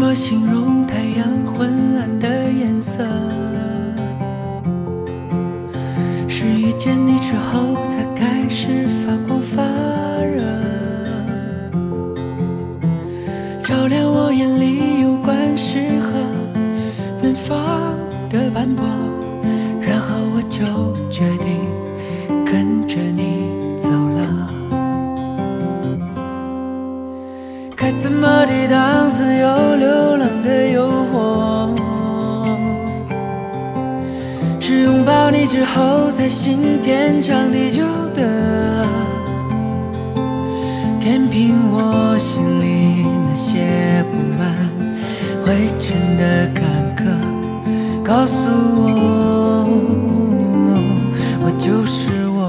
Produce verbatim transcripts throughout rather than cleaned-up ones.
么形容太阳昏暗的颜色？是遇见你之后才开始发光发热，照亮我眼里有关诗和远方的斑驳，然后我就决定跟着你走了。该怎么抵挡自由流浪的诱惑？是拥抱你之后才心天长地久的，填平我心里那些不满灰尘的坎坷，告诉我我就是我。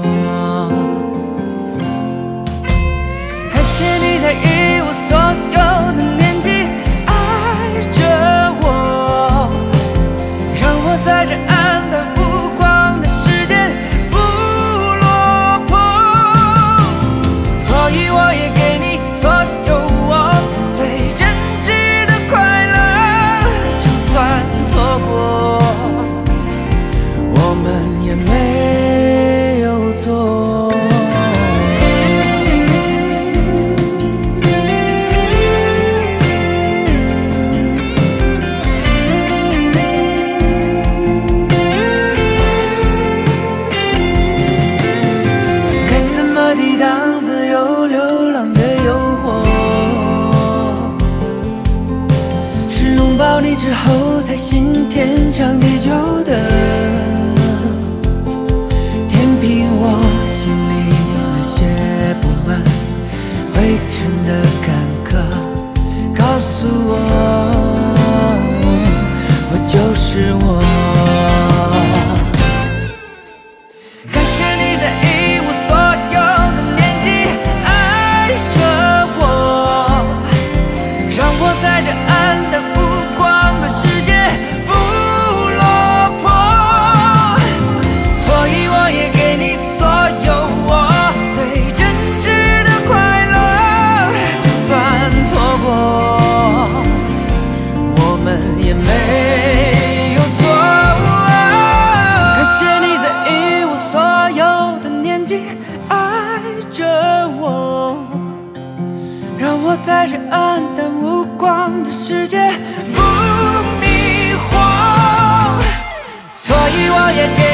感谢你在一无所有的年纪爱着我，让我在这暗淡无光的世界不落魄，所以我也给你所有我最真挚的快乐，就算错过我们也没有错。抵挡自由流浪的诱惑，是拥抱你之后才心天长地久的，填平我心里那些不满灰尘的坎坷，告诉我我就是我。在这暗淡无光的世界不落魄，所以我也给你所有我最真挚的快乐，就算错过我们也没有错。感谢你在一无所有的年纪爱着我，让我在这暗淡无光的世界不迷惑，所以我也给